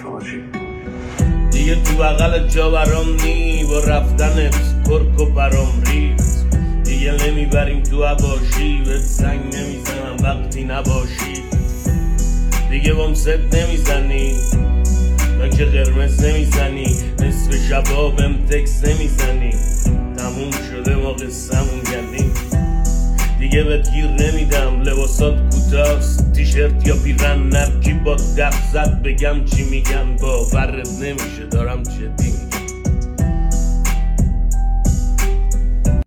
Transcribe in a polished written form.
داشته باشی. دیگه تو بغل جا برام نی، با رفتنت کرک و برام ریخت. دیگه نمیبریم تو عباشی، بهت زنگ نمیزنم وقتی نباشی. دیگه بام ست نمیزنی و که قرمز نمیزنی، نصف شبا بهم تکس نمیزنی. تموم شده ما قصه‌مون گندیم، دیگه بهت گیر نمیدم. لباسات کوتاست، تیشرت یا پیرن، نرکی با دف زد بگم چی میگن باورت نمیشه دارم جدی میگم.